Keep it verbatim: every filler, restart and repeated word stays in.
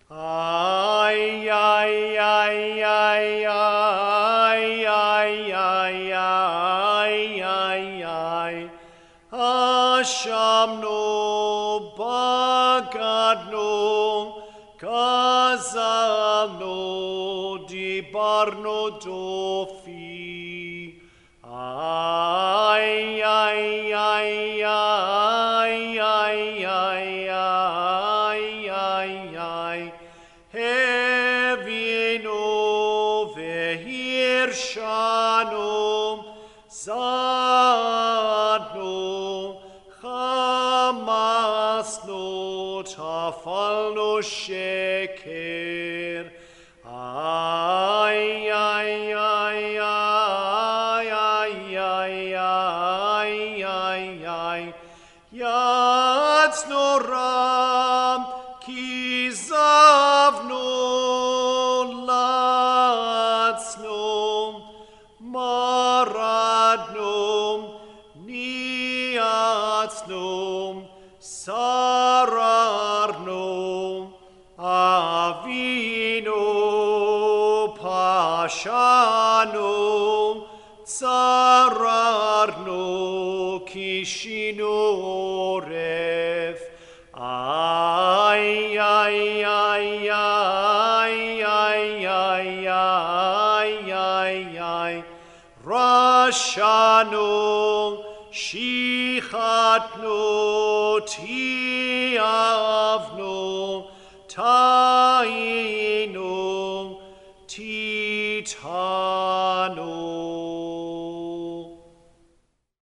Ay, ay, ay, ay, ay, ay, ay, ay, ay, ay. Ashamno, bagadno, kazalno, dibarno dofi. Ay, ay, ay, ay, ay, ay, ay, ay, ay. Hevino vehirshano, zadno, chamasno, tafalno sheker. Ay, ay, ay, ay, ay, ay, ay, ay, ay. Yatsno ram, kizavno, latsno, maradno, niatsno, sararno, avino, pashano, tsararno, kishinoref. Ay, ay, ay, ay, ay, ay, ay, ay, ay. Rashano, shichatno, tiavno, taino, tita.